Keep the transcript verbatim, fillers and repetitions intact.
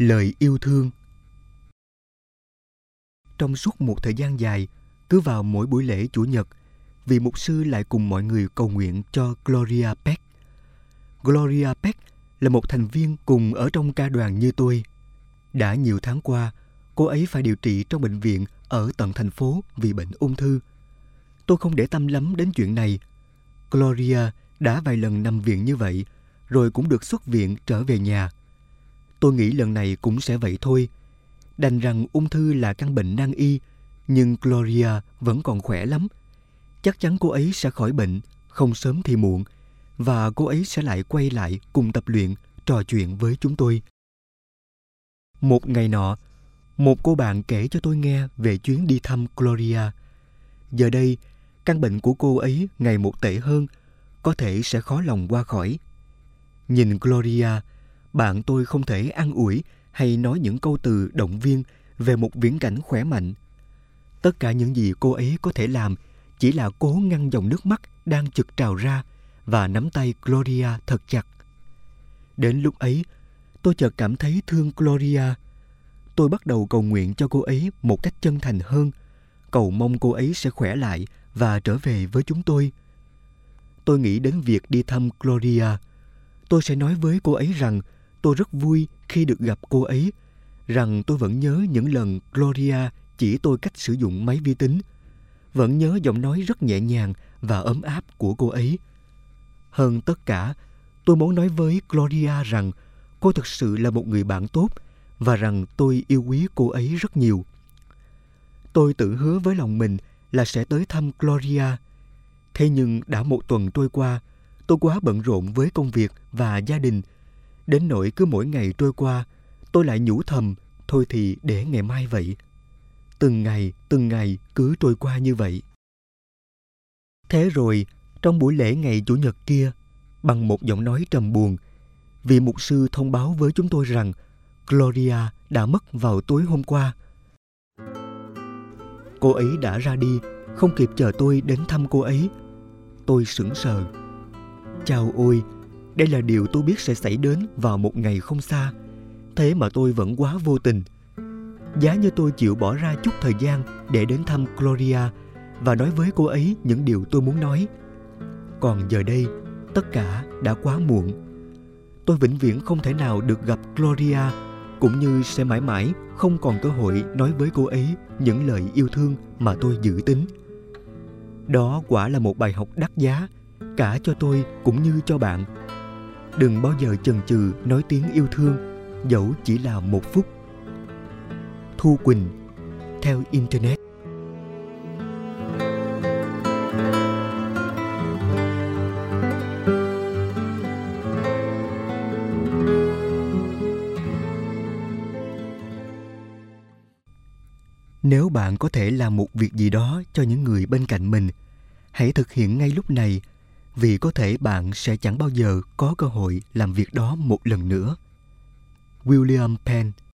Lời yêu thương. Trong suốt một thời gian dài, cứ vào mỗi buổi lễ Chủ nhật, vị mục sư lại cùng mọi người cầu nguyện cho Gloria Peck. Gloria Peck là một thành viên cùng ở trong ca đoàn như tôi. Đã nhiều tháng qua, cô ấy phải điều trị trong bệnh viện ở tận thành phố vì bệnh ung thư. Tôi không để tâm lắm đến chuyện này. Gloria đã vài lần nằm viện như vậy, rồi cũng được xuất viện trở về nhà. Tôi nghĩ lần này cũng sẽ vậy thôi. Đành rằng ung thư là căn bệnh nan y, nhưng Gloria vẫn còn khỏe lắm. Chắc chắn cô ấy sẽ khỏi bệnh, không sớm thì muộn, và cô ấy sẽ lại quay lại cùng tập luyện, trò chuyện với chúng tôi. Một ngày nọ, một cô bạn kể cho tôi nghe về chuyến đi thăm Gloria. Giờ đây, căn bệnh của cô ấy ngày một tệ hơn, có thể sẽ khó lòng qua khỏi. Nhìn Gloria, bạn tôi không thể an ủi hay nói những câu từ động viên về một viễn cảnh khỏe mạnh. Tất cả những gì cô ấy có thể làm chỉ là cố ngăn dòng nước mắt đang chực trào ra và nắm tay Gloria thật chặt. Đến lúc ấy, tôi chợt cảm thấy thương Gloria. Tôi bắt đầu cầu nguyện cho cô ấy một cách chân thành hơn, cầu mong cô ấy sẽ khỏe lại và trở về với chúng tôi. Tôi nghĩ đến việc đi thăm Gloria. Tôi sẽ nói với cô ấy rằng tôi rất vui khi được gặp cô ấy, rằng tôi vẫn nhớ những lần Gloria chỉ tôi cách sử dụng máy vi tính, vẫn nhớ giọng nói rất nhẹ nhàng và ấm áp của cô ấy. Hơn tất cả, tôi muốn nói với Gloria rằng cô thực sự là một người bạn tốt và rằng tôi yêu quý cô ấy rất nhiều. Tôi tự hứa với lòng mình là sẽ tới thăm Gloria. Thế nhưng đã một tuần trôi qua, tôi quá bận rộn với công việc và gia đình, đến nỗi cứ mỗi ngày trôi qua, tôi lại nhủ thầm, thôi thì để ngày mai vậy. Từng ngày, từng ngày cứ trôi qua như vậy. Thế rồi, trong buổi lễ ngày Chủ nhật kia, bằng một giọng nói trầm buồn, vị mục sư thông báo với chúng tôi rằng Gloria đã mất vào tối hôm qua. Cô ấy đã ra đi, không kịp chờ tôi đến thăm cô ấy. Tôi sững sờ. Chao ôi, đây là điều tôi biết sẽ xảy đến vào một ngày không xa. Thế mà tôi vẫn quá vô tình. Giá như tôi chịu bỏ ra chút thời gian để đến thăm Gloria và nói với cô ấy những điều tôi muốn nói. Còn giờ đây, tất cả đã quá muộn. Tôi vĩnh viễn không thể nào được gặp Gloria, cũng như sẽ mãi mãi không còn cơ hội nói với cô ấy những lời yêu thương mà tôi dự tính. Đó quả là một bài học đắt giá, cả cho tôi cũng như cho bạn. Đừng bao giờ chần chừ nói tiếng yêu thương, dẫu chỉ là một phút. Thu Quỳnh, theo Internet. Nếu bạn có thể làm một việc gì đó cho những người bên cạnh mình, hãy thực hiện ngay lúc này, vì có thể bạn sẽ chẳng bao giờ có cơ hội làm việc đó một lần nữa. William Penn.